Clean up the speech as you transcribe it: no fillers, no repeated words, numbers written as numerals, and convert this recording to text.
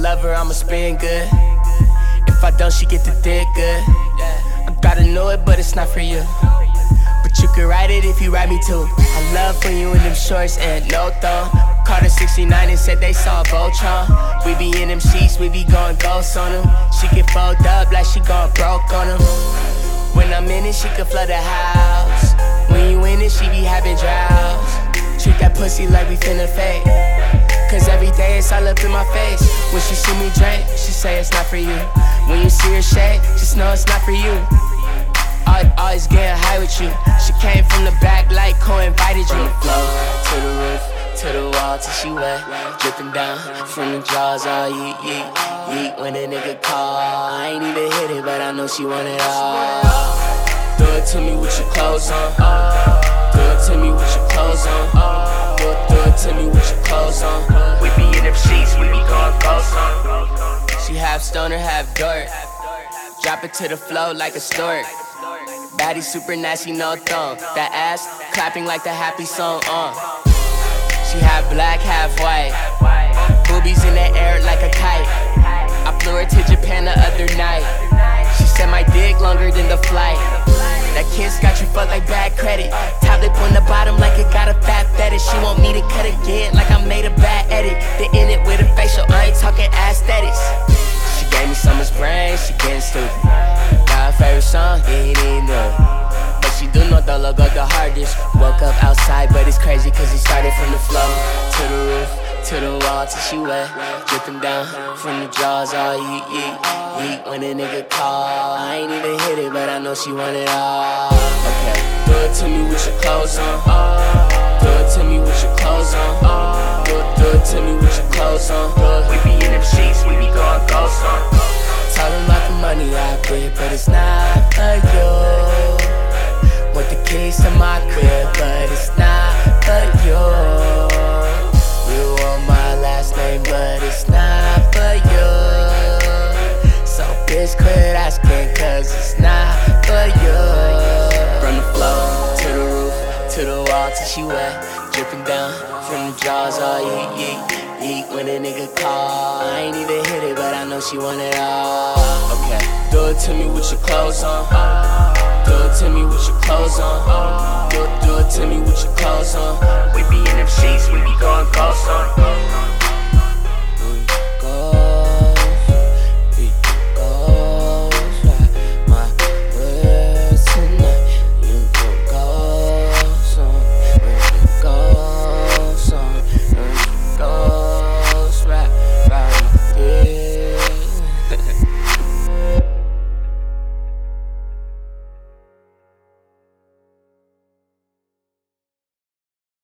love her, I'ma spin good. If I don't, she get the dick good. I gotta know it, but it's not for you. But you can ride it if you ride me too. I love when you in them shorts and no thong. Called her 69 and said they saw Voltron. We be in them sheets, we be going ghosts on them. She can fold up like she gone broke on them. When I'm in it, she can flood the house. When you in it, she be having droughts. Treat that pussy like we finna fade. Cause every day it's all up in my face. When she see me drink, she say it's not for you. When you see her shake, just know it's not for you. Always getting high with you. She came from the back like co-invited you. From the floor to the roof, to the wall till she wet. Dripping down from the jaws, all yeet, yeet, yeet. When a nigga call, I ain't even hit it, but I know she want it all. Do it to me with your clothes on. Do it to me with your clothes on. Do it to me with your clothes on. We be in them sheets, we be going ghost on. She half stoner, half dork. Drop it to the flow like a stork. Baddie super nasty, no thong. That ass clapping like the happy song on. She half black, half white. Boobies in the air like a kite. I flew her to Japan the other night. She said my dick longer than the flight. That kiss got you fucked like bad credit. Tablet on the bottom like it got a fat fetish. She want me to cut again like I made a bad edit. Then in it with a facial, I ain't talking aesthetics. She gave me so much brain, she getting stupid. Got her favorite song, yeah, it ain't new. But she do know the logo the hardest. Woke up outside, but it's crazy cause it started from the floor to the roof, to the wall till she wet. Dripping down from the jaws, all yeet, yeet, yeet. When a nigga call, I ain't even hit it, but I know she want it all. Okay, do it to me with your clothes on. Do it to me with your clothes on. Do it to me with your clothes on. We be in them sheets, we be going ghost on. Talking about the money I get, but it's not for you. Want the keys to my crib, but it's not for you. You want my last name, but it's not for you. So bitch quit asking, cause it's not for you. From the floor to the roof, to the wall till she wet. Dripping down from the jaws, all yeet, yeet, yeet. When a nigga call, I ain't even hit it, but I know she want it all. Okay, do it to me with your clothes on. Do it to me with your clothes on. Do it to me with your clothes on. We be in them sheets, we be going ghost on.